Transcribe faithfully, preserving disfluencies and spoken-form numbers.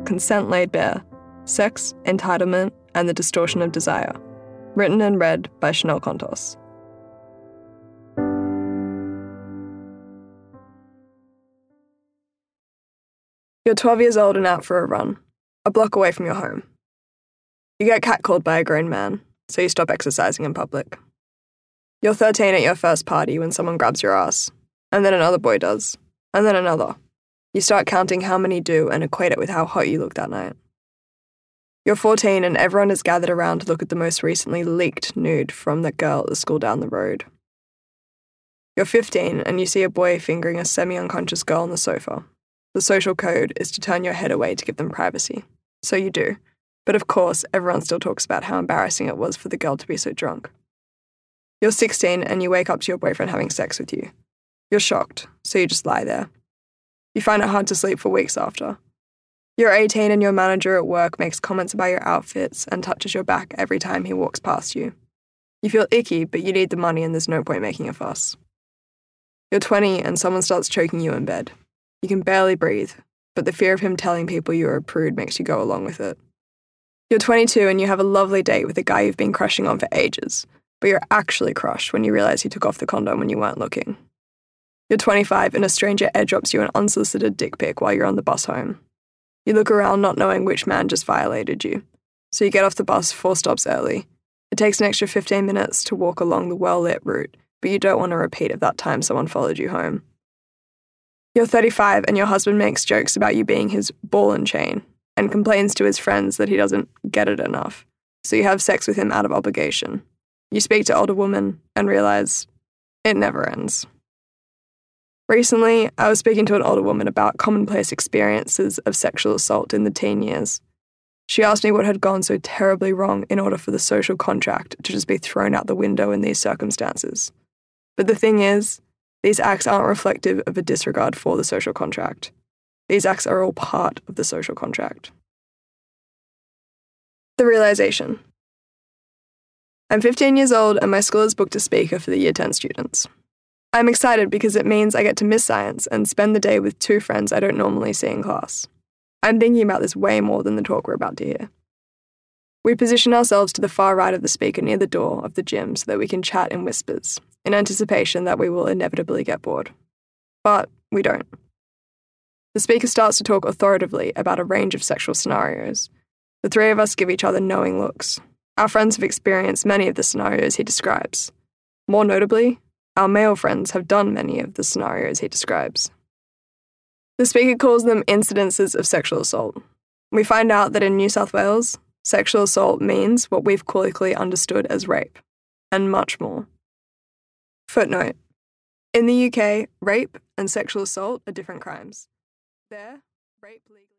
Consent Laid Bare, Sex, Entitlement, and the Distortion of Desire. Written and read by Chanel Contos. You're twelve years old and out for a run, a block away from your home. You get catcalled by a grown man, so you stop exercising in public. You're thirteen at your first party when someone grabs your ass, and then another boy does, and then another. You start counting how many do and equate it with how hot you look that night. You're fourteen and everyone is gathered around to look at the most recently leaked nude from that girl at the school down the road. You're fifteen and you see a boy fingering a semi-unconscious girl on the sofa. The social code is to turn your head away to give them privacy. So you do. But of course, everyone still talks about how embarrassing it was for the girl to be so drunk. You're sixteen and you wake up to your boyfriend having sex with you. You're shocked, so you just lie there. You find it hard to sleep for weeks after. You're eighteen and your manager at work makes comments about your outfits and touches your back every time he walks past you. You feel icky, but you need the money and there's no point making a fuss. You're twenty and someone starts choking you in bed. You can barely breathe, but the fear of him telling people you're a prude makes you go along with it. You're twenty-two and you have a lovely date with a guy you've been crushing on for ages, but you're actually crushed when you realise he took off the condom when you weren't looking. You're twenty-five and a stranger airdrops you an unsolicited dick pic while you're on the bus home. You look around not knowing which man just violated you, so you get off the bus four stops early. It takes an extra fifteen minutes to walk along the well-lit route, but you don't want a repeat of that time someone followed you home. You're thirty-five and your husband makes jokes about you being his ball and chain and complains to his friends that he doesn't get it enough, so you have sex with him out of obligation. You speak to older women and realise it never ends. Recently, I was speaking to an older woman about commonplace experiences of sexual assault in the teen years. She asked me what had gone so terribly wrong in order for the social contract to just be thrown out the window in these circumstances. But the thing is, these acts aren't reflective of a disregard for the social contract. These acts are all part of the social contract. The realisation. I'm fifteen years old and my school has booked a speaker for the year ten students. I'm excited because it means I get to miss science and spend the day with two friends I don't normally see in class. I'm thinking about this way more than the talk we're about to hear. We position ourselves to the far right of the speaker near the door of the gym so that we can chat in whispers, in anticipation that we will inevitably get bored. But we don't. The speaker starts to talk authoritatively about a range of sexual scenarios. The three of us give each other knowing looks. Our friends have experienced many of the scenarios he describes. More notably, our male friends have done many of the scenarios he describes. The speaker calls them incidences of sexual assault. We find out that in New South Wales, sexual assault means what we've colloquially understood as rape, and much more. Footnote. In the U K, rape and sexual assault are different crimes. There, rape legally...